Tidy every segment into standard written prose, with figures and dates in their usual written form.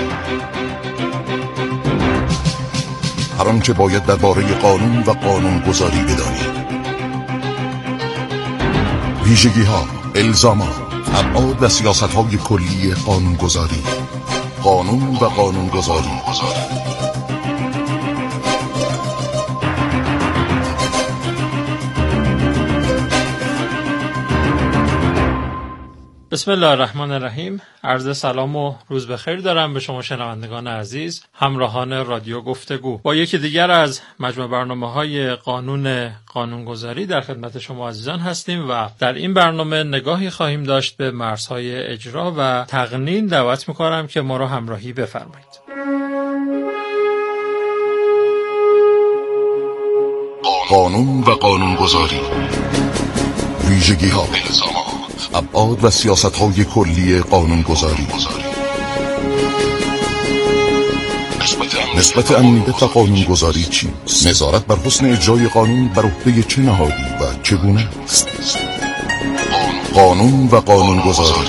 هر آنچه باید درباره قانون و قانونگذاری بدانید. ویژگی‌ها، الزامات، ابعاد و سیاست‌های کلی قانونگذاری. قانون و قانونگذاری. بسم الله الرحمن الرحیم. عرض سلام و روز بخیر دارم به شما شنوندگان عزیز، همراهان رادیو گفتگو. با یکی دیگر از مجموع برنامه‌های قانونگذاری در خدمت شما عزیزان هستیم و در این برنامه نگاهی خواهیم داشت به مرزهای اجرا و تقنین. دعوت می‌کنم که ما را همراهی بفرمایید. قانون و قانونگذاری. ویژگی‌ها، ابعاد و سیاست‌های کلی قانونگذاری. نسبت امنیت و قانونگذاری چیست؟ نظارت بر حسن اجرای قانون بر عهده چه نهادی و چگونه است؟ قانون و قانونگذاری.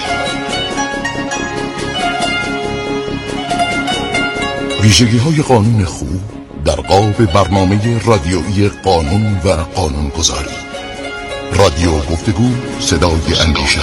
ویژگی‌های قانون خوب در قالب برنامه رادیویی قانون و قانونگذاری. رادیو گفتگو، صدای اندیشه.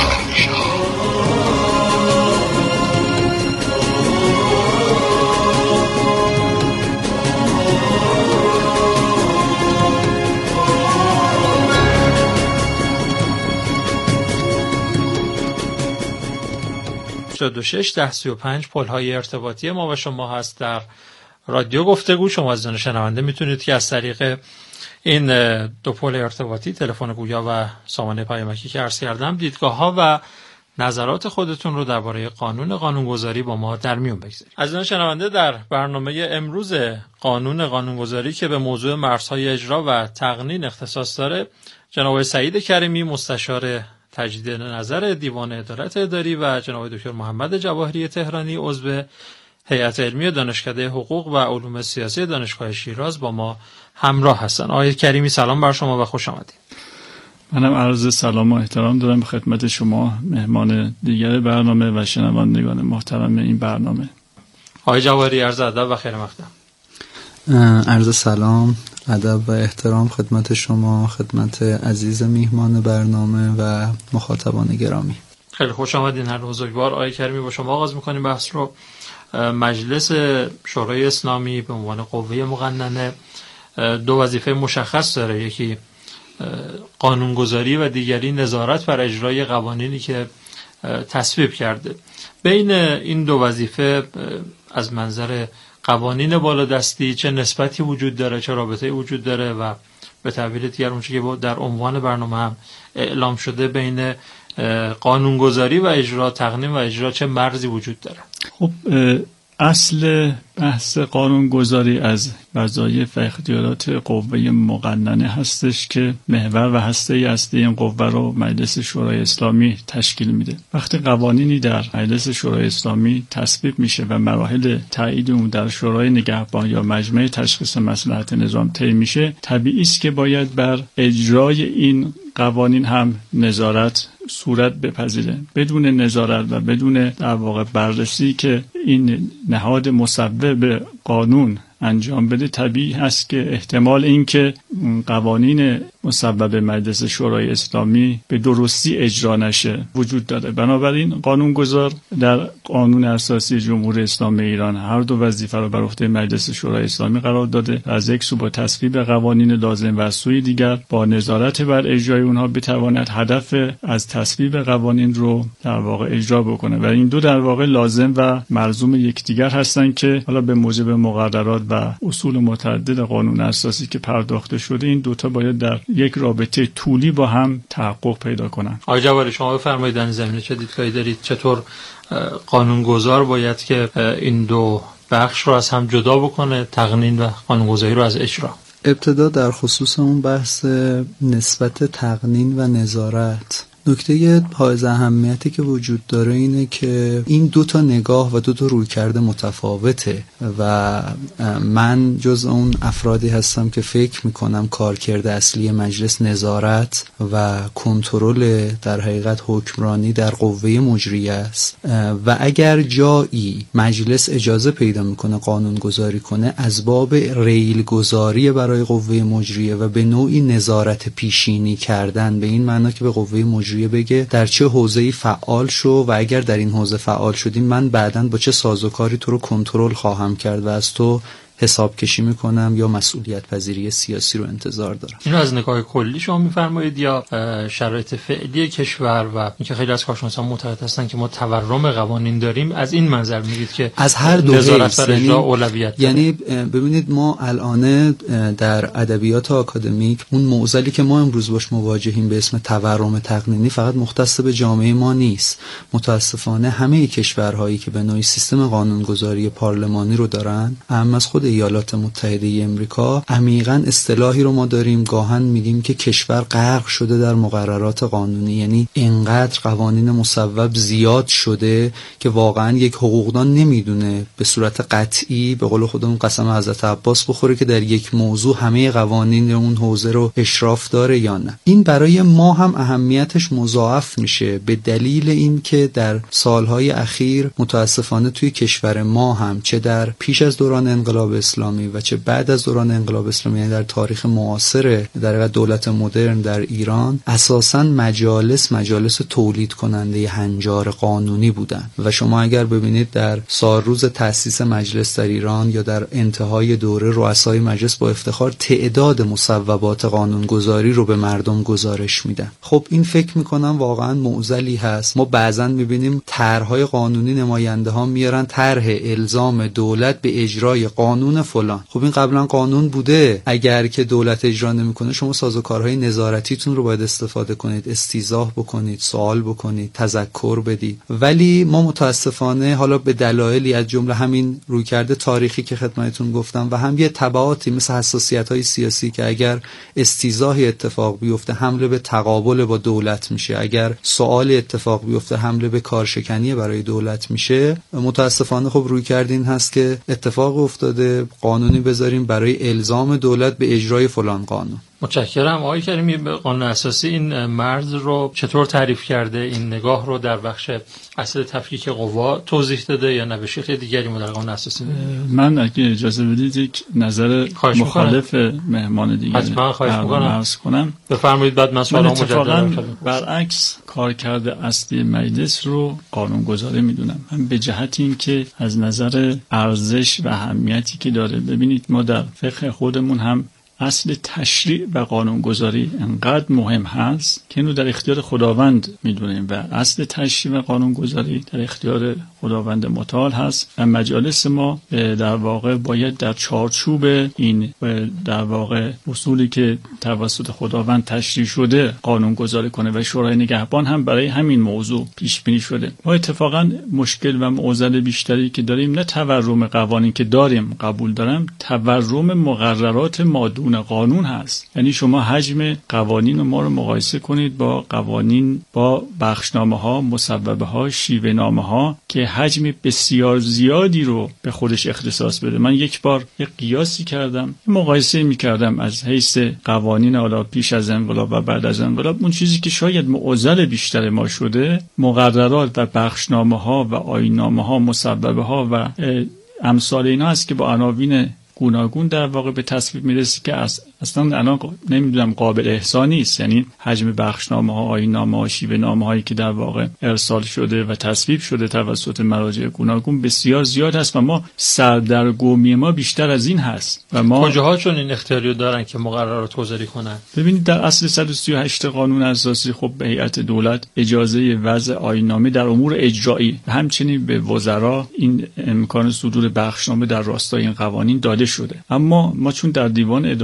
86-10-35 پل‌های ارتباطی ما و شما هست در رادیو گفتگو. شما عزیزان شنونده میتونید که از طریق این دو پل ارتباطی، تلفن گویا و سامانه پیامکی که عرض کردم، دیدگاه‌ها و نظرات خودتون رو درباره قانونگذاری با ما در میون بگذارید. عزیزان شنونده، در برنامه امروز قانونگذاری که به موضوع مرزهای اجرا و تقنین اختصاص داره، جناب سعید کریمی، مستشار تجدید نظر دیوان عدالت اداری، و جناب دکتر محمد جواهری تهرانی، عضو هیئت علمی دانشکده حقوق و علوم سیاسی دانشگاه شیراز با ما همراه هستن. آقای کریمی، سلام بر شما و خوش آمدید. منم عرض سلام و احترام دارم به خدمت شما، مهمان دیگر برنامه و شنوندگان محترم این برنامه. آقای جواهری، عرض ادب و خیر مقدم. عرض سلام، ادب و احترام خدمت شما، خدمت عزیز میهمان برنامه و مخاطبان گرامی. خیلی خوش آمدین هر بزرگوار. آقای کریمی، با شما آغاز می‌کنیم بحث رو. مجلس شورای اسلامی به عنوان قوه مقننه دو وظیفه مشخص داره، یکی قانونگذاری و دیگری نظارت بر اجرای قوانینی که تصویب کرده. بین این دو وظیفه از منظر قوانین بالادستی چه نسبتی وجود داره، چه رابطه‌ای وجود داره و به تعبیر دیگر اونچه که در عنوان برنامه هم اعلام شده بین قانونگذاری و اجرا، تقنین و اجرا، چه مرزی وجود داره؟ خب، اصل بحث قانونگذاری از وظایف و اختیارات قوه مقننه هستش که محور و هسته اصلی این قوه رو مجلس شورای اسلامی تشکیل میده. وقتی قوانینی در مجلس شورای اسلامی تصویب میشه و مراحل تایید اون در شورای نگهبان یا مجمع تشخیص مصلحت نظام طی میشه، طبیعی است که باید بر اجرای این قوانین هم نظارت صورت بپذیره. بدون نظارت و بدون در واقع بررسی که این نهاد مصوب قانون انجام بده، طبیعی هست که احتمال این که قوانین مصوب مجلس شورای اسلامی به درستی اجرا نشه وجود داره. بنابراین قانونگذار در قانون اساسی جمهوری اسلامی ایران هر دو وظیفه را بر عهده مجلس شورای اسلامی قرار داده. از یک سو با تصویب قوانین لازم و از سوی دیگر با نظارت بر اجرای اونها بتواند هدف از تصویب قوانین رو در واقع اجرا بکنه و این دو در واقع لازم و ملزوم یکدیگر هستند که حالا به موجب مقررات و اصول متعدد قانون اساسی که پرداخته شده این دوتا باید در یک رابطه طولی با هم تحقق پیدا کنن. آقای جواهری، شما بفرمایید در این زمینه چه دیدگاهی دارید؟ چطور قانونگذار باید که این دو بخش رو از هم جدا بکنه، تقنین و قانونگذاری رو از اجرا؟ ابتدا در خصوص اون بحث نسبت تقنین و نظارت نکته حائز اهمیتی که وجود داره اینه که این دو تا نگاه و دو تا رویکرد متفاوته و من جز اون افرادی هستم که فکر میکنم کارکرد اصلی مجلس نظارت و کنترل در حقیقت حکمرانی در قوه مجریه است و اگر جایی مجلس اجازه پیدا میکنه قانون گذاری کنه از باب ریل گذاری برای قوه مجریه و به نوعی نظارت پیشینی کردن، به این معنا که به قوه مجریه بگه در چه حوزه‌ای فعال شو و اگر در این حوزه فعال شدی من بعداً با چه سازوکاری تو رو کنترل خواهم کرد و از تو حساب کشی میکنم یا مسئولیت پذیری سیاسی رو انتظار دارم. اینو از نگاه کلی شما میفرمایید یا شرایط فعلی کشور و اینکه خیلی از کارشناسان معتقد هستن که ما تورم قوانین داریم، از این منظر میگید که از هر دو نظارت بر اجرا اولویت داره؟ یعنی ببینید ما الان در ادبیات آکادمیک اون معضلی که ما امروز باش مواجهیم به اسم تورم تقنینی فقط مختص به جامعه ما نیست. متاسفانه همه کشورهایی که به نوعی سیستم قانونگذاری پارلمانی رو دارن، هم از خود ایالات متحده امریکا، عمیقاً اصطلاحی رو ما داریم گاهن میگیم که کشور غرق شده در مقررات قانونی، یعنی اینقدر قوانین مصوب زیاد شده که واقعاً یک حقوقدان نمیدونه به صورت قطعی به قول خودمون قسم حضرت عباس بخوره که در یک موضوع همه قوانین اون حوزه رو اشراف داره یا نه. این برای ما هم اهمیتش مضاعف میشه به دلیل این که در سالهای اخیر متاسفانه توی کشور ما هم چه در پیش از دوران انقلاب اسلامی و چه بعد از دوران انقلاب اسلامی، یعنی در تاریخ معاصر در دولت مدرن در ایران، اساساً مجالس تولید کننده هنجار قانونی بودن و شما اگر ببینید در سالروز تأسیس مجلس در ایران یا در انتهای دوره رؤسای مجلس با افتخار تعداد مصوبات قانونگذاری رو به مردم گزارش میدن. خب این فکر میکنم واقعاً معضلی هست. ما بعضاً میبینیم طرح‌های قانونی نماینده ها میارن طرح الزام دولت به اجرای قانون فلان. خب این قبلا قانون بوده، اگر که دولت اجرا نمیکنه شما سازوکارهای نظارتیتون رو باید استفاده کنید، استیضاح بکنید، سوال بکنید، تذکر بدید. ولی ما متاسفانه حالا به دلایلی از جمله همین رویکرد تاریخی که خدمتتون گفتم و هم یه تبعاتی مثل حساسیت‌های سیاسی که اگر استیضاحی اتفاق بیفته حمله به تقابل با دولت میشه، اگر سوال اتفاق بیفته حمله به کارشکنی برای دولت میشه، متاسفانه خب رویکرد این هست که اتفاق افتاده قانونی بذاریم برای الزام دولت به اجرای فلان قانون. متشکرم. آقای کریمی به قانون اساسی این مرز رو چطور تعریف کرده؟ این نگاه رو در بخش اصل تفکیک قوا توضیح داده یا نه به شکل دیگری ما در قانون اساسی؟ من اگه اجازه بدید یک نظر مخالف مهمان دیگه عرض کنم. بفرمایید بعد من سوالم اتفاقاً برعکس کارکرد اصلی مجلس رو قانونگذاری میدونم. من به جهت این که از نظر ارزش و اهمیتی که داره، ببینید ما در فقه خودمون هم اصل تشریع و قانونگذاری انقدر مهم هست که اینو در اختیار خداوند میدونیم و اصل تشریع و قانونگذاری در اختیار خداوند متعال هست و مجالس ما در واقع باید در چارچوب این در واقع اصولی که توسط خداوند تشریع شده قانونگذاری کنه و شورای نگهبان هم برای همین موضوع پیش بینی شده. ما اتفاقا مشکل و معضل بیشتری که داریم نه تورم قوانین که داریم قبول دارم، تورم مقررات مادون قانون هست. یعنی شما حجم قوانین ما رو مقایسه کنید با قوانین، با بخشنامه ها، مصوبه ها، شیوه نامه ها که حجم بسیار زیادی رو به خودش اختصاص بده. من یک بار یک قیاسی کردم، مقایسه می‌کردم از حیث قوانین حالا پیش از انقلاب و بعد از انقلاب. اون چیزی که شاید معضل بیشتر ما شده مقررات و بخشنامه ها و آیین‌نامه ها، مصوبه ها و امثال اینا است که با عناوین گوناگون در واقع به تصویب میرسه که اصلا الان نمیدونم قابل احصا نیست. یعنی حجم بخشنامه ها، آیین‌نامه ها، شیوه نامه هایی که در واقع ارسال شده و تصویب شده توسط مراجع گوناگون بسیار زیاد هست و ما سردرگمی ما بیشتر از این هست. و ما کجاها چون این اختیاریو دارن که مقررات گذاری کنن؟ ببینید در اصل 138 قانون اساسی خب به هیئت دولت اجازه وضع آیین‌نامه در امور اجرایی و همچنین به وزرا این امکان صدور بخشنامه در راستای این قوانین داده شده. اما ما چون در دیوان عدالت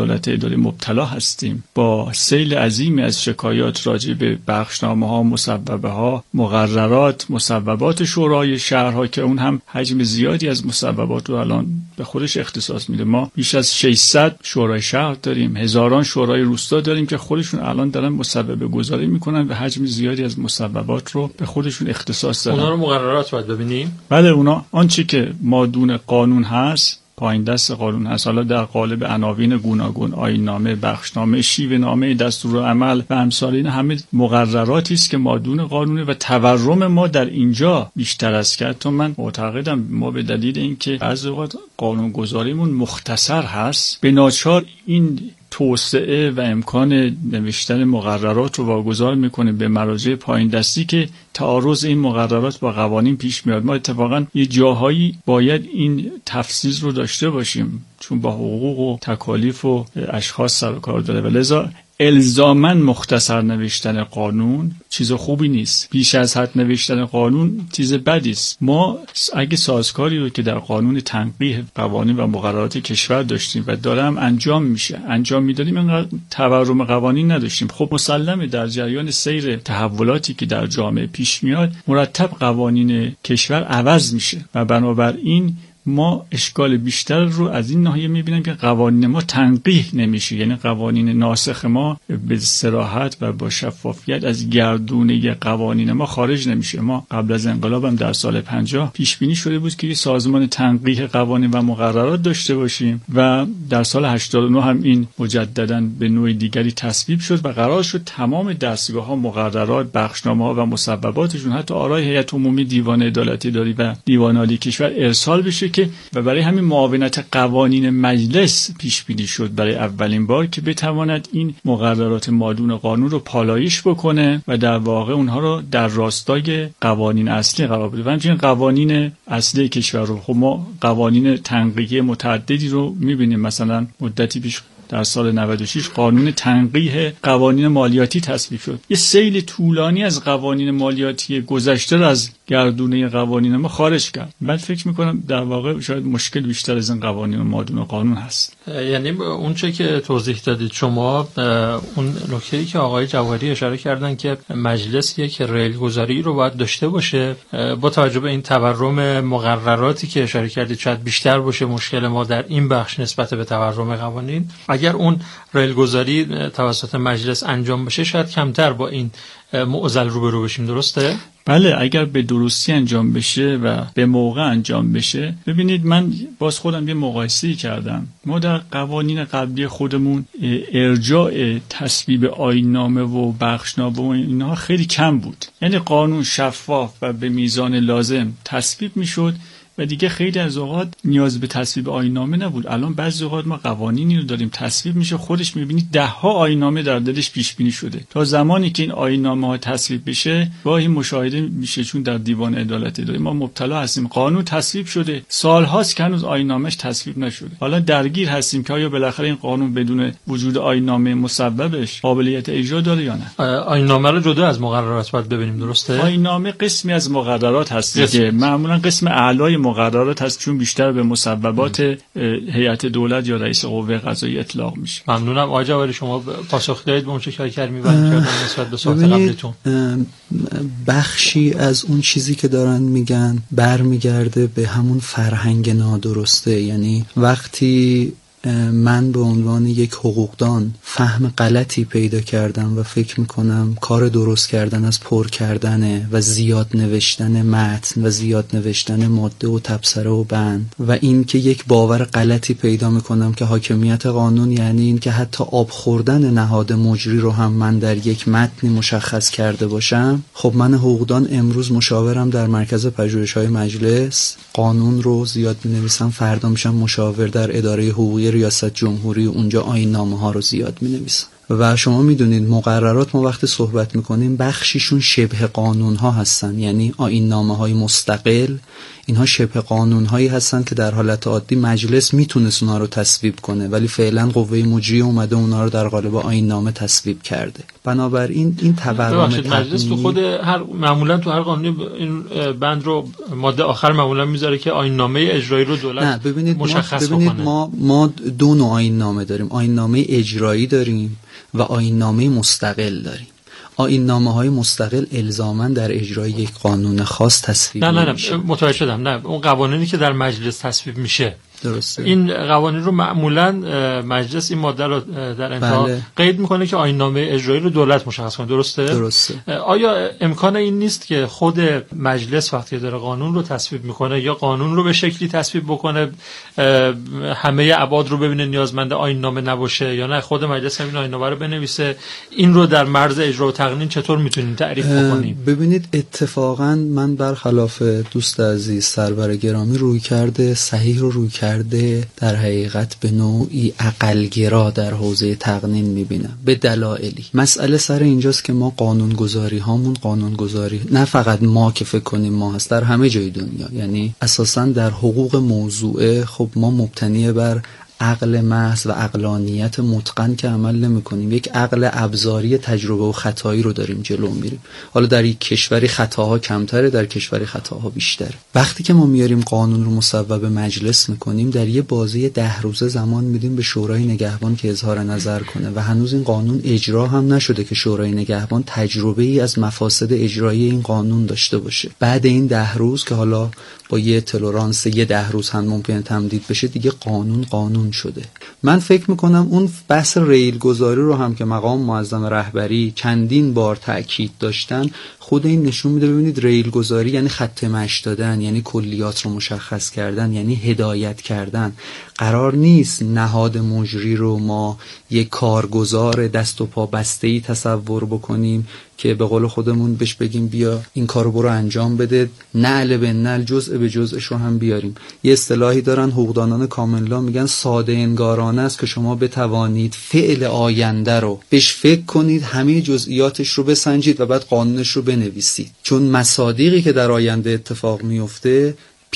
گذاری مبتلا هستیم. با سیل عظیمی از شکایات راجع به بخشنامه‌ها، مصوبه‌ها، مقررات، مصوبات شورای شهرها که اون هم حجم زیادی از مصوبات رو الان به خودش اختصاص میده. ما بیش از 600 شورای شهر داریم، هزاران شورای روستا داریم که خودشون الان دارن مصوبه گذاری میکنن و حجم زیادی از مصوبات رو به خودشون اختصاص دادن. اونا رو مقررات باید ببینیم. بله، اونا آنچه که مادون قانون هست، پایین دست قانون هست، حالا در قالب عناوین گوناگون، آیین‌نامه، بخشنامه، شیوه‌نامه، دستورالعمل و امثال این همه مقرراتی است که مادون قانونه و تورم ما در اینجا بیشتر است. که تو من معتقدم ما به دلیل اینکه بعضی وقت قانونگذاریمون مختصر هست، به ناچار این توسعه و امکان نوشتن مقررات رو واگذار میکنه به مراجع پایین دستی که تعارض این مقررات با قوانین پیش میاد. ما اتفاقا یه جاهایی باید این تفصیل رو داشته باشیم چون با حقوق و تکالیف و اشخاص سر و کار داره و لذا الزاماً مختصر نوشتن قانون چیز خوبی نیست. بیش از حد نوشتن قانون چیز بدی است. ما اگه سازکاری رو که در قانون تنقیح قوانین و مقررات کشور داشتیم و دارم انجام میدادیم، اینقدر تورم قوانین نداشتیم. خب مسلمه در جریان سیر تحولاتی که در جامعه پیش میاد مرتب قوانین کشور عوض میشه و بنابراین ما اشکال بیشتر رو از این ناحیه میبینیم که قوانین ما تنقیح نمیشه، یعنی قوانین ناسخ ما به صراحت و با شفافیت از گردونه قوانین ما خارج نمیشه. ما قبل از انقلاب هم در سال 50 پیش بینی شده بود که یه سازمان تنقیح قوانین و مقررات داشته باشیم و در سال 89 هم این مجددا به نوع دیگری تصویب شد و قرار شد تمام دستگاه‌ها، مقررات، بخشنامه‌ها و مصوباتشون حتی آرای هیئت عمومی دیوان عدالت اداری و دیوان عالی کشور ارسال بشه و برای همین معاونت قوانین مجلس پیش بینی شد برای اولین بار که بتواند این مقررات مادون قانون رو پالایش بکنه و در واقع اونها رو در راستای قوانین اصلی قرار بده. و همچنین قوانین اصلی کشور رو، خب ما قوانین تنقیحی متعددی رو می‌بینیم. مثلا مدتی پیش در سال 96 قانون تنقیح قوانین مالیاتی تصویب شد. یه سیل طولانی از قوانین مالیاتی گذشته رو از گردونه قوانین ما خارج کرد. من فکر میکنم در واقع شاید مشکل بیشتر از این قوانین مادون قانون هست. یعنی اون چه که توضیح دادید شما، اون نکته‌ای که آقای جواهری اشاره کردن که مجلس یک ریلگذاری رو باید داشته باشه، با توجه به این تورم مقرراتی که اشاره کردید شاید بیشتر باشه مشکل ما در این بخش نسبت به تورم قوانین. اگر اون ریلگذاری توسط مجلس انجام بشه شاید کمتر با این معضل روبرو بشیم. درسته؟ بله، اگر به درستی انجام بشه و به موقع انجام بشه. ببینید من باز خودم یه مقایسه‌ای کردم. ما در قوانین قبلی خودمون ارجاع تصویب آیین‌نامه و بخشنامه و اینها خیلی کم بود. یعنی قانون شفاف و به میزان لازم تصویب میشد و دیگه خیلی از اوقات نیاز به تصویب آیین‌نامه نبود. الان بعضی اوقات ما قوانینی رو داریم تصویب میشه، خودش میبینید 10 ها آیین‌نامه در دلش پیش بینی شده. تا زمانی که این آیین‌نامه‌ها تصویب بشه گاهی مشاهده میشه، چون در دیوان عدالت اداری ما مبتلا هستیم قانون تصویب شده، سال‌هاست که هنوز آیین‌نامه‌اش تصویب نشده. حالا درگیر هستیم که آیا بالاخره این قانون بدون وجود آیین‌نامه مصوبش قابلیت اجرا داره یا نه. آیین‌نامه رو جدا از مقررات باید ببینیم. درسته؟ آیین‌نامه قسمی از مقررات هست که معمولا قسم اعلای مقررات هست، چون بیشتر به مصوبات هیئت دولت یا رئیس قوه قضاییه اطلاق میشه. ممنونم آقای جواهری، شما پاسخ دادید به اون چه که کردم کردن نسبت به سوال قبلیتون. بخشی از اون چیزی که دارن میگن برمیگرده به همون فرهنگ نادرسته. یعنی وقتی من به عنوان یک حقوقدان فهم غلطی پیدا کردم و فکر میکنم کار درست کردن از پر کردنه و زیاد نوشتن متن و زیاد نوشتن ماده و تبصره و بند و این که یک باور غلطی پیدا میکنم که حاکمیت قانون یعنی این که حتی آب خوردن نهاد مجری رو هم من در یک متنی مشخص کرده باشم. خب من حقوقدان امروز مشاورم در مرکز پژوهش‌های مجلس، قانون رو زیاد می‌نویسم، فردا میشم مشاور در اداره حقوقی ریاست جمهوری، اونجا آیین‌نامه‌ها رو زیاد می‌نویسم. و شما میدونید مقررات ما وقتی صحبت میکنیم بخشیشون شبه قانون ها هستن، یعنی آیین نامه های مستقل. اینها شبه قانون‌هایی هستن که در حالت عادی مجلس میتونست اونها رو تصویب کنه، ولی فعلا قوه مجریه اومده اونها رو در قالب آیین‌نامه تصویب کرده. بنابراین این تورم مجلس تو خود معمولا تو هر قانونی این بند رو ماده آخر معمولا میذاره که آیین‌نامه اجرایی رو دولت مشخص بکنه. ما دو نوع آیین‌نامه داریم، آیین‌نامه اجرایی داریم و آیین‌نامه مستقل داریم. آیین‌نامه‌های مستقل الزاماً در اجرای یک قانون خاص تصویب نمیشه. نه متوجه شدم. نه اون قوانینی که در مجلس تصویب میشه، درسته. این قوانین رو معمولاً مجلس این ماده رو در انتها قید میکنه که آیین‌نامه اجرایی رو دولت مشخص کنه. درسته. آیا امکان این نیست که خود مجلس وقتی داره قانون رو تصویب میکنه یا قانون رو به شکلی تصویب بکنه همه ابعاد رو ببینه نیازمند آیین‌نامه نباشه، یا نه خود مجلس همین آیین‌نامه رو بنویسه؟ این رو در مرز اجرا و تقنین چطور میتونیم تعریف بکنیم؟ ببینید اتفاقاً من برخلاف دوست عزیز سرور گرامی روی کرده صحیح رو روی کرده در حقیقت به نوعی عقلگرا در حوزه تقنین میبینم به دلایلی. مسئله سر اینجاست که ما قانونگذاری هامون قانونگذاری نه فقط ما که فکر کنیم ما هست، در همه جای دنیا، یعنی اساساً در حقوق موضوعه خب ما مبتنی بر عقل محض و عقلانیت متقن که عمل نمی کنیم، یک عقل ابزاری تجربه و خطایی رو داریم جلو میریم. حالا در یک کشوری خطاها کمتره، در کشوری خطاها بیشتره. وقتی که ما میاریم قانون رو مصوب مجلس میکنیم، در یه بازه 10 روزه زمان میدیم به شورای نگهبان که اظهار نظر کنه و هنوز این قانون اجرا هم نشده که شورای نگهبان تجربه ای از مفاسد اجرایی این قانون داشته باشه. بعد این 10 روز که حالا با یه تلورانس یه 10 روز هم ممکنه تمدید بشه، دیگه قانون شده. من فکر میکنم اون بحث ریل گذاری رو هم که مقام معظم رهبری چندین بار تأکید داشتن، خود این نشون میده. ببینید ریل گذاری یعنی خط مشی دادن، یعنی کلیات رو مشخص کردن، یعنی هدایت کردن. قرار نیست نهاد مجری رو ما یک کارگزار دست و پا بسته‌ای تصور بکنیم که به قول خودمون بهش بگیم بیا این کارو برو انجام بده، نعل به نعل جزء به جزءش رو هم بیاریم. یه اصطلاحی دارن حقوقدانان کاملا، میگن ساده انگارانه است که شما بتوانید فعل آینده رو بهش فکر کنید، همه جزئیاتش رو بسنجید و بعد قانونش رو بنویسید. چون مصادیقی که در آینده اتفاق میفته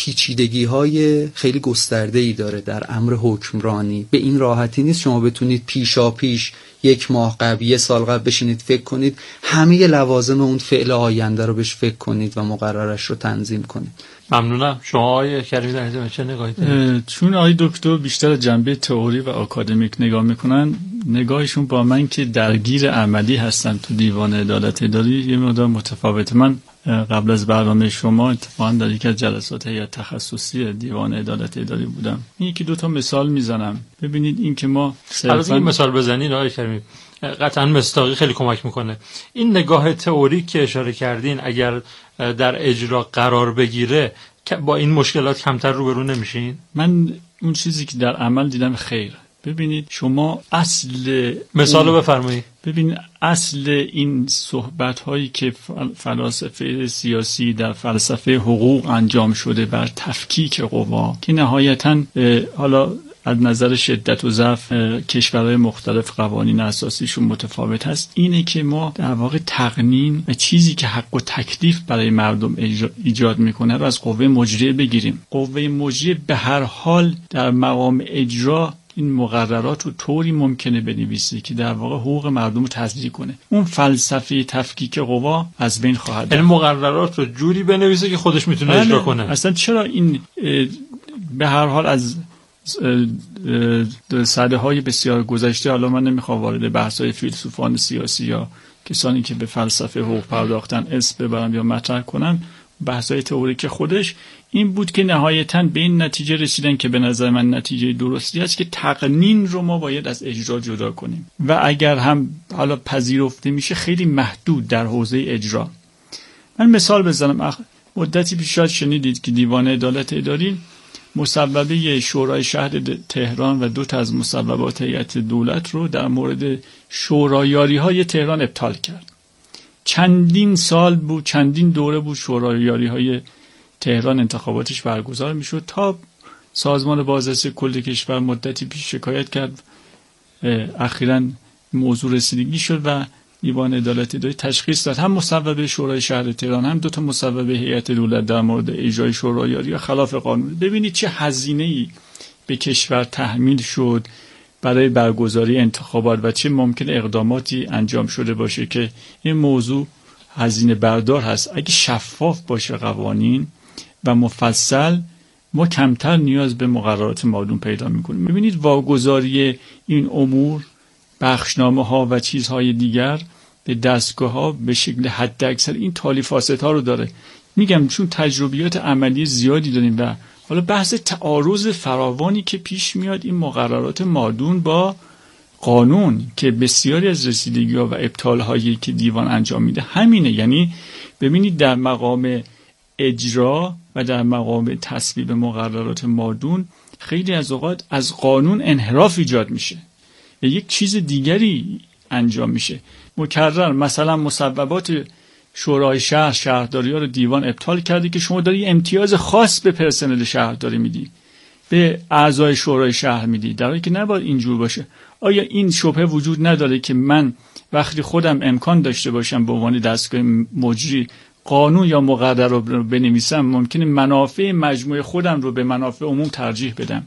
پیچیدگی‌های خیلی گسترده‌ای داره در امر حکمرانی. به این راحتی نیست شما بتونید پیش 1 ماه قبل 1 سال قبل بشینید فکر کنید همه لوازم اون فعل آینده رو بهش فکر کنید و مقررش رو تنظیم کنید. ممنونم. شما آقای کریمی در این چه نگاهی دارید؟ چون آقای دکتر بیشتر جنبه تئوری و آکادمیک نگاه میکنن، نگاهشون با من که درگیر عملی هستن تو دیوان عدالت اداری یه مقدار متفاوته. من قبل از برنامه شما اتفاقا در یک از جلسات هیئت تخصصی دیوان عدالت اداری بودم. یکی 2 تا مثال میزنم. ببینید این که ما صرفاً مثال بزنید آقای کریمی، قطعاً مصداقی خیلی کمک میکنه. این نگاه تئوریک که اشاره کردین اگر در اجرا قرار بگیره با این مشکلات کمتر روبرو نمیشین؟ من اون چیزی که در عمل دیدم خیر. ببینید شما اصل مثالو بفرمایید. ببین اصل این صحبت هایی که فلاسفه سیاسی در فلسفه حقوق انجام شده بر تفکیک قوا که نهایتاً حالا از نظر شدت و ضعف کشورهای مختلف قوانین اساسیشون متفاوت هست، اینه که ما در واقع تقنین و چیزی که حق و تکلیف برای مردم ایجاد میکنه رو از قوه مجریه بگیریم. قوه مجریه به هر حال در مقام اجرا این مقررات رو طوری ممکنه بنویسه که در واقع حقوق مردم رو تضمین کنه. اون فلسفه تفکیک قوا از بین خواهد رفت. یعنی مقررات رو جوری بنویسه که خودش میتونه اجرا کنه. اصلا چرا این به هر حال از سده‌های بسیار گذشته، حالا من نمیخوام وارد بحث‌های فیلسوفان سیاسی یا کسانی که به فلسفه حقوق پرداختن اسم ببرم یا مطرح کنن، بحث‌های تئوریک خودش این بود که نهایتاً به این نتیجه رسیدن که به نظر من نتیجه درستی است که تقنین رو ما باید از اجرا جدا کنیم و اگر هم حالا پذیرفته میشه خیلی محدود در حوزه اجرا. من مثال بزنم. مدتی پیش شنیدید که دیوان عدالت اداری مصوبه شورای شهر تهران و 2 تا از مصوبات هیئت دولت رو در مورد شورایاری‌های تهران ابطال کرد. چندین سال بود، چندین دوره بود شورایاری‌های تهران انتخاباتش برگزار میشد تا سازمان بازرسی کل کشور مدتی پیش شکایت کرد. اخیراً موضوع رسیدگی شد و دیوان عدالت اداری تشخیص داد، هم مصوبه شورای شهر تهران هم 2 مصوبه هیئت دولت در مورد اجرای شورایاری یا خلاف قانون. ببینید چه هزینه‌ای به کشور تحمیل شد برای برگزاری انتخابات و چه ممکن اقداماتی انجام شده باشه که این موضوع هزینه بردار هست. اگه شفاف باشه قوانین و مفصل، ما کمتر نیاز به مقررات مادون پیدا میکنیم. ببینید واگذاری این امور، بخشنامه ها و چیزهای دیگر به دستگاه ها به شکل حد اکثر این تالیفاست ها رو داره. میگم چون تجربیات عملی زیادی داریم و حالا بحث تعارض فراوانی که پیش میاد این مقررات مادون با قانون که بسیاری از رسیدگی ها و ابطال هایی که دیوان انجام میده همینه. یعنی ببینید در مقام اجرا و در مقام تصویب مقررات مادون خیلی از اوقات از قانون انحراف ایجاد میشه و یک چیز دیگری انجام میشه. مکرر مثلا مصوبات شورای شهر شهرداری ها رو دیوان ابطال کرده که شما داری امتیاز خاص به پرسنل شهرداری میدی، به اعضای شورای شهر میدی، در حالی که نباید اینجور باشه. آیا این شبهه وجود نداره که من وقتی خودم امکان داشته باشم به عنوان دستگاه مجری قانون یا مقرر رو بنویسم، ممکنه منافع مجموعه خودم رو به منافع عموم ترجیح بدم؟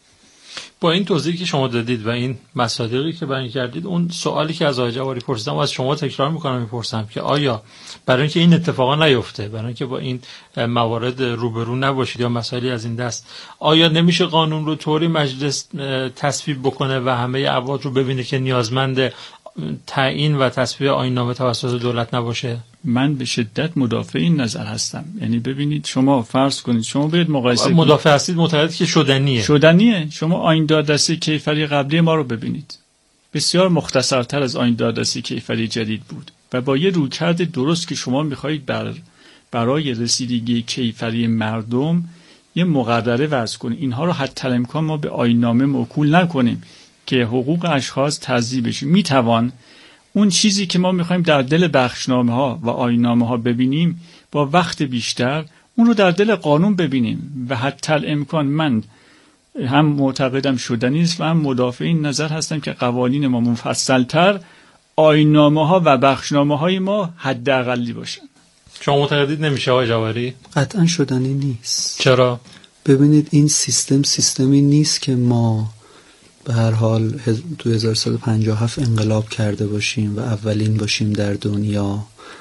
با این توضیحی که شما دادید و این مصادیقی که بیان کردید، اون سوالی که از آقای جواری پرسیدم و از شما تکرار میکنم میپرسم که آیا برای اینکه این اتفاقا نیفته، برای اینکه با این موارد روبرو نباشید یا مسائلی از این دست، آیا نمیشه قانون رو طوری مجلس تصویب بکنه و همه ابعاد رو ببینه که نیازمند تعیین و تصویب آیین‌نامه توسط دولت نباشه؟ من به شدت مدافع این نظر هستم. یعنی ببینید شما فرض کنید شما باید مقایسه مدافع هستید، معتقد که شدنیه. شما آیین دادرسی کیفری قبلی ما رو ببینید، بسیار مختصرتر از آیین دادرسی کیفری جدید بود و با یه رویکرد درست که شما میخواهید برای رسیدگی کیفری مردم یه مقرره وضع کنید. اینها رو حتی الامکان ما به آیین‌نامه موکول نکنیم که حقوق اشخاص تضییع بشه. میتوان اون چیزی که ما میخوایم در دل بخشنامه ها و آیین‌نامه ها ببینیم با وقت بیشتر اون رو در دل قانون ببینیم و حتی الامکان من هم معتقدم شدنی است و هم مدافع این نظر هستم که قوانین ما مفصل‌تر، آیین‌نامه ها و بخشنامه های ما حداقلی باشن. شما معتقدید نمیشه آقای جواری؟ قطعا شدنی نیست. چرا؟ ببینید این سیستمی نیست که ما به هر حال تو 1357 انقلاب کرده باشیم و اولین باشیم در دنیا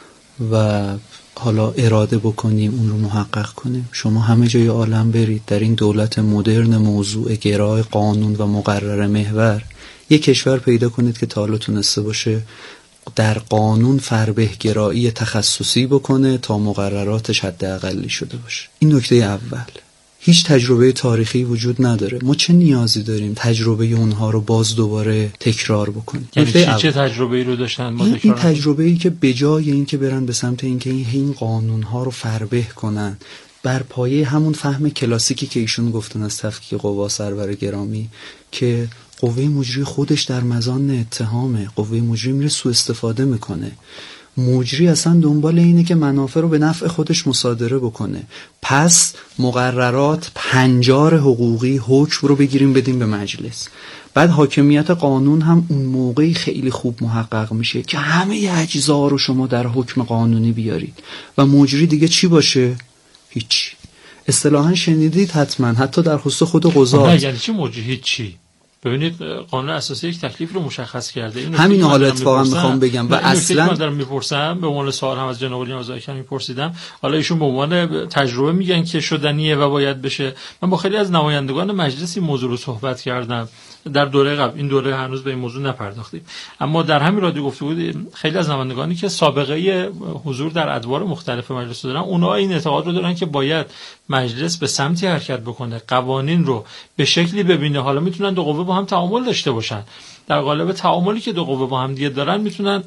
و حالا اراده بکنیم اون رو محقق کنیم. شما همه جای عالم برید، در این دولت مدرن موضوع گرای قانون و مقرر محور یک کشور پیدا کنید که تا حالا تونسته باشه در قانون فربه گرایی تخصصی بکنه تا مقرراتش حداقلی شده باشه. این نکته اول. هیچ تجربه تاریخی وجود نداره. ما چه نیازی داریم تجربه اونها رو باز دوباره تکرار بکنیم؟ یعنی چه تجربه‌ای رو داشتن ما این تجربه‌ای که به جای اینکه برن به سمت اینکه این قانون‌ها رو فربه کنن بر پایه همون فهم کلاسیکی که ایشون گفتن از تفکیک قوا، سرور گرامی، که قوه مجری خودش در مزان اتهامه، قوه مجری میره سوء استفاده میکنه. مجری اصلا دنبال اینه که منافع رو به نفع خودش مصادره بکنه. پس مقررات، پنجار حقوقی، حکم رو بگیریم بدیم به مجلس. بعد حاکمیت قانون هم اون موقعی خیلی خوب محقق میشه که همه اجزا رو شما در حکم قانونی بیارید و مجری دیگه چی باشه؟ هیچ. اصطلاحاً شنیدید حتما، حتی در خصوص خود قضات. یعنی چی مجری؟ هیچی. ببینید قانون اساسی یک تکلیف رو مشخص کرده. همین حالا اتفاقا میخوام بگم و اصلا من دارم میپرسم به عنوان سوال هم از جناب علی آذرخان میپرسیدم. حالا ایشون به عنوان تجربه میگن که شدنیه و باید بشه. من با خیلی از نمایندگان مجلس این موضوع رو صحبت کردم در دوره قبل. این دوره هنوز به این موضوع نپرداختیم، اما در همین رادیو گفته بود خیلی از نمایندگانی که سابقه حضور در ادوار مختلف مجلس دارن، اونها این اعتقاد رو دارن که باید مجلس به سمتی حرکت بکنه، قوانین رو به شکلی ببینه. حالا میتونن دو قوه با هم تعامل داشته باشن، در قالب تعاملی که دو قوه با هم دیگه دارن میتونن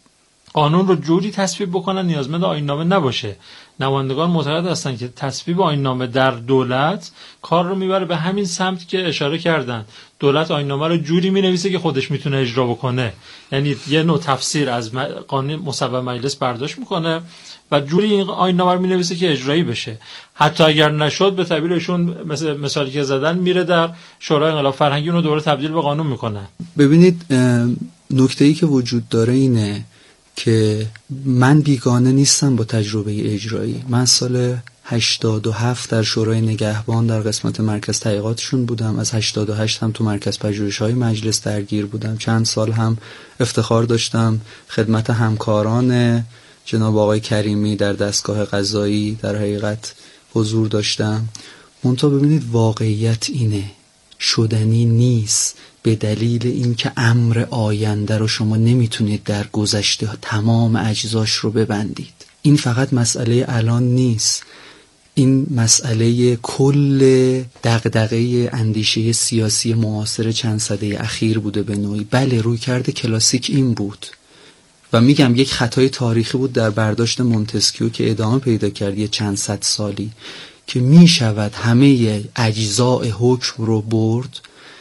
قانون رو جوری تصویب بکنن نیازمند آیین‌نامه نباشه. نمایندگان معتقد هستن که تصویب آیین‌نامه در دولت کار رو میبره به همین سمت که اشاره کردن. دولت آیین‌نامه رو جوری مینویسه که خودش میتونه اجرا بکنه، یعنی یه نوع تفسیر از قانون مصوبه مجلس برداشت میکنه و جوری این آیین‌نامه رو مینویسه که اجرایی بشه. حتی اگر نشد به تعبیر ایشون مثالی که زدن میره در شورای انقلاب فرهنگی اون رو دوباره تبدیل به قانون میکنه. ببینید نکته‌ای که وجود داره اینه که من بیگانه نیستم با تجربه اجرایی. من سال 87 در شورای نگهبان در قسمت مرکز تحقیقاتشون بودم. از 88 هم تو مرکز پژوهش‌های مجلس درگیر بودم. چند سال هم افتخار داشتم خدمت همکاران جناب آقای کریمی در دستگاه قضایی در حقیقت حضور داشتم. منتها ببینید واقعیت اینه، شدنی نیست، به دلیل اینکه امر آینده رو شما نمیتونید در گذشته تمام اجزاش رو ببندید. این فقط مسئله الان نیست، این مسئله کل دغدغه اندیشه سیاسی معاصر چند سده اخیر بوده به نوعی. بله، رویکرد کلاسیک این بود و میگم یک خطای تاریخی بود در برداشت مونتسکیو که ادامه پیدا کرد یه چند صد سالی، که میشود همه اجزاء حکم رو برد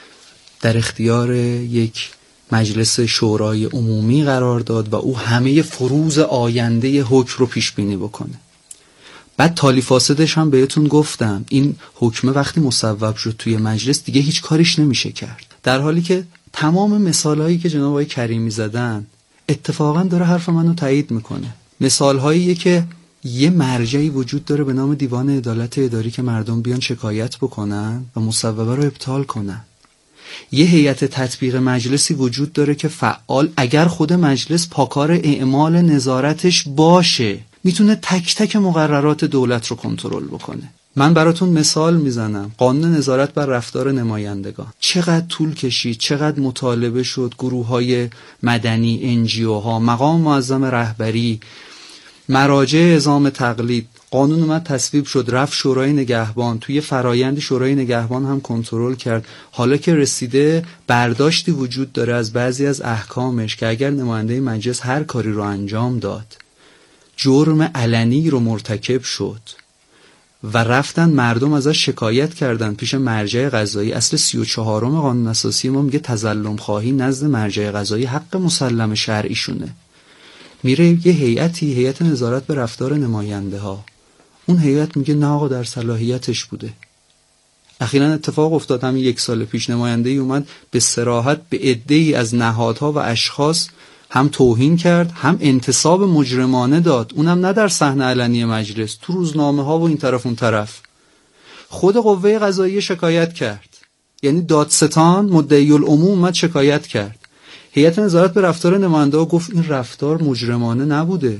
در اختیار یک مجلس شورای عمومی قرار داد و او همه فروض آینده حکم رو پیش بینی بکنه. بعد تالی فاسدش هم بهتون گفتم، این حکمه وقتی مصوب شد توی مجلس دیگه هیچ کاریش نمیشه کرد، در حالی که تمام مثالهایی که جناب آقای کریمی زدن اتفاقا داره حرف منو تایید میکنه. مثالهاییه که یه مرجعی وجود داره به نام دیوان عدالت اداری که مردم بیان شکایت بکنن و مصوبه رو ابطال کنن. یه هیئت تطبیق مجلسی وجود داره که فعال، اگر خود مجلس پاکار اعمال نظارتش باشه میتونه تک تک مقررات دولت رو کنترل بکنه. من براتون مثال میزنم، قانون نظارت بر رفتار نمایندگان چقدر طول کشید، چقدر مطالبه شد، گروه‌های مدنی، NGO ها، مقام معظم رهبری، مراجع اعزام تقلید. قانون اومد تصویب شد، رفت شورای نگهبان، توی فرایند شورای نگهبان هم کنترل کرد. حالا که رسیده برداشتی وجود داره از بعضی از احکامش که اگر نماینده مجلس هر کاری رو انجام داد جرم علنی رو مرتکب شد و رفتن مردم ازش شکایت کردن پیش مرجع قضایی. اصل 34 قانون اساسی ما میگه تظلم خواهی نزد مرجع قضایی حق مسلم شرعیشونه. میره یه هیئتی، هیئت نظارت به رفتار نماینده ها، اون هیئت میگه نه آقا در صلاحیتش بوده. اخیراً اتفاق افتاد، همین 1 سال پیش نماینده‌ای اومد به صراحت به عده‌ای از نهادها و اشخاص هم توهین کرد، هم انتصاب مجرمانه داد، اونم نه در صحنه علنی مجلس، تو روزنامه ها و این طرف اون طرف. خود قوه قضاییه شکایت کرد، یعنی دادستان مدعی العموم اومد شکایت کرد. هیئت نظارت به رفتار نماینده ها گفت این رفتار مجرمانه نبوده.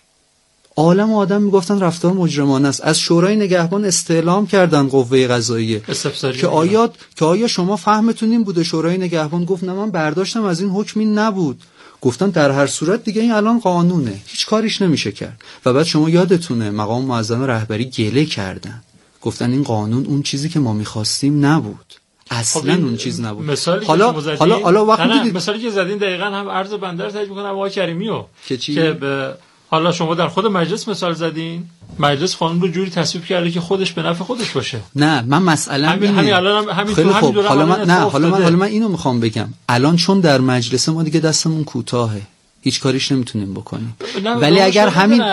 عالم و آدم میگفتن رفتار مجرمانه است. از شورای نگهبان استعلام کردن قوه قضاییه که آیا شما فهمتون این بوده؟ شورای نگهبان گفت نه من برداشتم از این حکمی نبود. گفتن در هر صورت دیگه این الان قانونه، هیچ کاریش نمیشه کرد. و بعد شما یادتونه مقام معظم رهبری گله کردن، گفتن این قانون اون چیزی که ما میخواستیم نبود، اصلا اون چیز نبود. حالا وقتی مثالی که زدین دقیقاً هم عرض بنده رو تایید می‌کنم آقای کریمیو که حالا شما در خود مجلس مثال زدین، مجلس قانون رو جوری تصویب کرده که خودش به نفع خودش باشه. نه من مسئله همین الان همین حالا من اینو میخوام بگم، الان چون در مجلس ما دیگه دستمون کوتاهه، هیچ کاریش نمیتونیم بکنیم. ولی اگر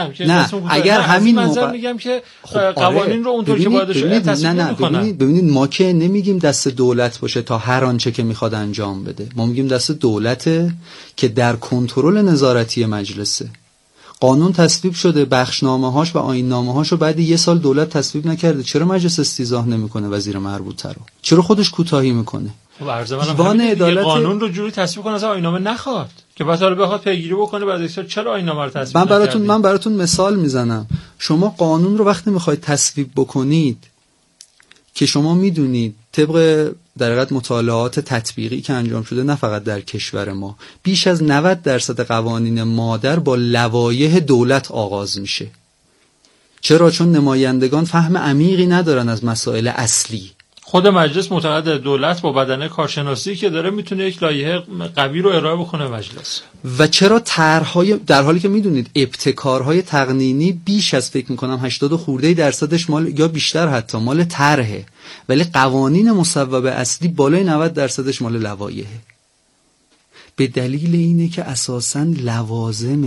همین موقع میگم که قوانین رو اونطور که باید تصویب کنن. ببینید ما که نمیگیم دست دولت باشه تا هر آنچه که میخواد انجام بده، ما میگیم دست دولته که در کنترل نظارتی مجلسه. قانون تصویب شده، بخشنامه‌هاش و آیین‌نامه‌هاش رو بعد 1 سال دولت تصویب نکرده. چرا مجلس استیضاح نمیکنه وزیر مربوطه رو؟ چرا خودش کوتاهی میکنه؟ دیوان عدالت قانون رو جوری تصویب کنه از آیین‌نامه نخواد که بعد حالا بخواد پیگیری بکنه بعد اکثر چرا آیین‌نامه رو تصویب نکردید. من براتون مثال میزنم. شما قانون رو وقتی میخواید تصویب بکنید که شما میدونید طبق در حقیقت مطالعات تطبیقی که انجام شده نه فقط در کشور ما، بیش از 90% قوانین مادر با لوایح دولت آغاز میشه. چرا؟ چون نمایندگان فهم عمیقی ندارن از مسائل اصلی. خود مجلس معتقد دولت با بدنه کارشناسی که داره میتونه یک لایحه قوی رو ارائه بکنه مجلس. و چرا طرح‌های، در حالی که میدونید ابتکارهای تقنینی بیش از فکر میکنم 80% مال یا بیشتر حتی مال طرحه، ولی قوانین مصوبه اصلی بالای 90% مال لوایحه. به دلیل اینه که اساساً لوازم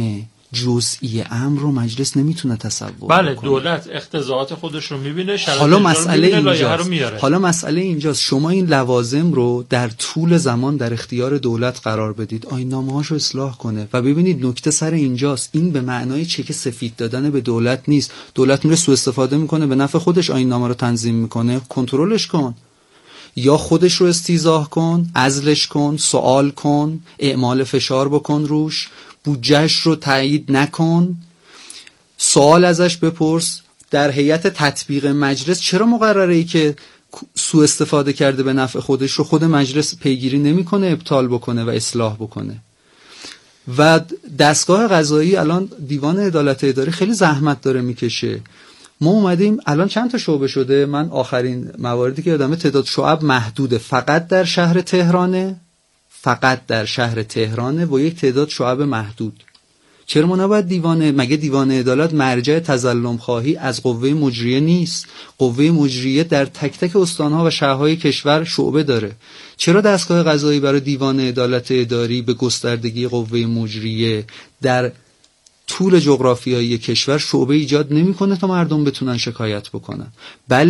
جزئی امر رو مجلس نمیتونه تصور بله بکنه. دولت اقتضاعات خودش رو میبینه، حالا مسئله اینجاست شما این لوازم رو در طول زمان در اختیار دولت قرار بدید، آیین‌نامه‌هاش رو اصلاح کنه و ببینید نکته سر اینجاست، این به معنای چک سفید دادن به دولت نیست. دولت میره سوء استفاده میکنه به نفع خودش، آیین‌نامه رو تنظیم میکنه، کنترلش کن، یا خودش رو استیضاح کن، عزلش کن، سوال کن، اعمال فشار بکن روش، بودجهش رو تایید نکن، سوال ازش بپرس. در هیئت تطبیق مجلس چرا مقرره ای که سوء استفاده کرده به نفع خودش رو خود مجلس پیگیری نمیکنه، ابطال بکنه و اصلاح بکنه؟ و دستگاه قضایی الان دیوان عدالت اداری خیلی زحمت داره میکشه. ما اومدیم الان چند تا شعبه شده، من آخرین مواردی که یادمه تعداد شعب محدوده، فقط در شهر تهرانه و یک تعداد شعب محدود. چرا ما نباید مگه دیوان عدالت مرجع تظلم خواهی از قوه مجریه نیست؟ قوه مجریه در تک تک استانها و شهرهای کشور شعبه داره. چرا دستگاه قضایی برای دیوان عدالت اداری به گستردگی قوه مجریه در طول جغرافیایی کشور شعبه ایجاد نمیکنه تا مردم بتونن شکایت بکنن؟ بله